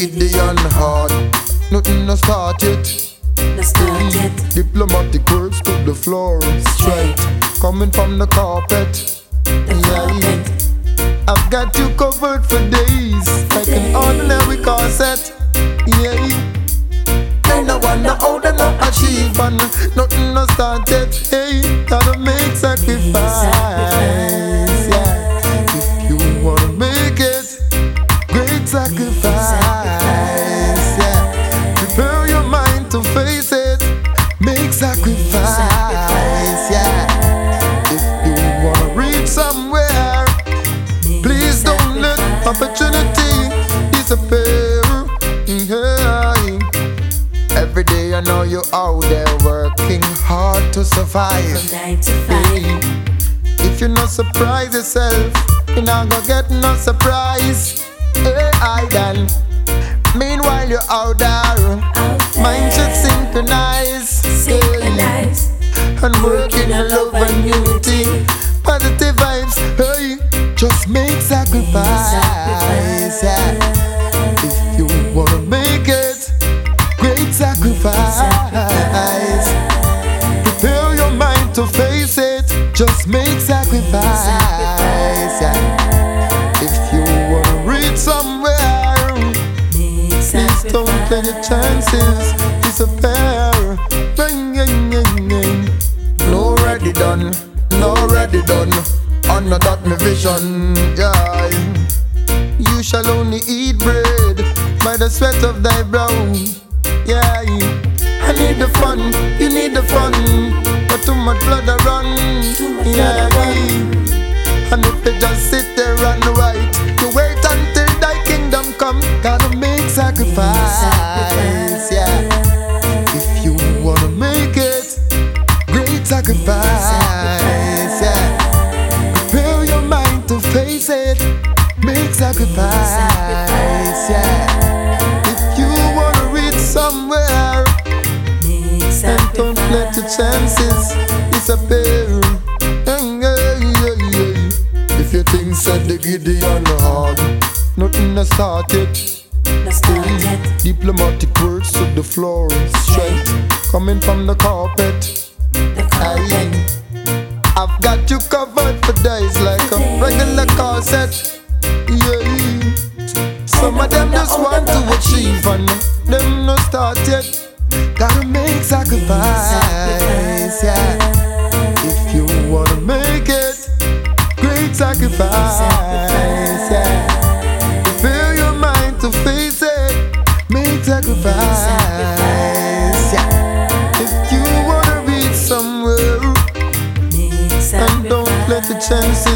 Gideon hard. Nothing no start yet. Diplomatic words to the floor straight, coming from the carpet. Yeah. I've got you covered for days, like an ordinary corset. Yeah. Ain't no one no older no achieve, and nothing no start yet. Hey, gotta make sacrifice. Yeah. If you wanna make it, great sacrifice. Yeah. Prepare your mind to face it. Make sacrifice. Yeah. If you wanna reach somewhere, please don't let opportunity disappear. Yeah. Every day I know you're out there working hard to survive. From 9 to 5. If you not surprise yourself, you're not gonna get no surprise. Hey, I done. Meanwhile you're out there, mind should synchronize. And work in love and unity, positive vibes. Hey, just make sacrifice. Yeah. If you wanna make it, great sacrifice. Prepare your mind to face it. Just make sacrifice. Yeah. If you wanna reach somewhere, please don't let your chances disappear. No ready done, no ready done. Honor that my vision. Yeah. You shall only eat bread by the sweat of thy brow. Yeah, I need the fun, you need the fun, but too much blood I run. Yeah, and if you just sit there and wait, you wait until thy kingdom come. Gotta make sacrifice. Yeah, if you wanna make it, great sacrifice. Yeah, prepare your mind to face it. Make sacrifice. Yeah, if you wanna reach somewhere, and don't let your chances disappear. If you think said the Gideon hard, nothing has started. Diplomatic words to the floor straight, coming from the carpet. I've got you covered for days like a regular corset. Yeah. Some of them just want to achieve and them no start yet. Gotta make sacrifice. Yeah. If you wanna make it, great sacrifice. Yeah. Prepare your mind to face it. Make sacrifice. Yeah. If you wanna reach somewhere, and don't let the chances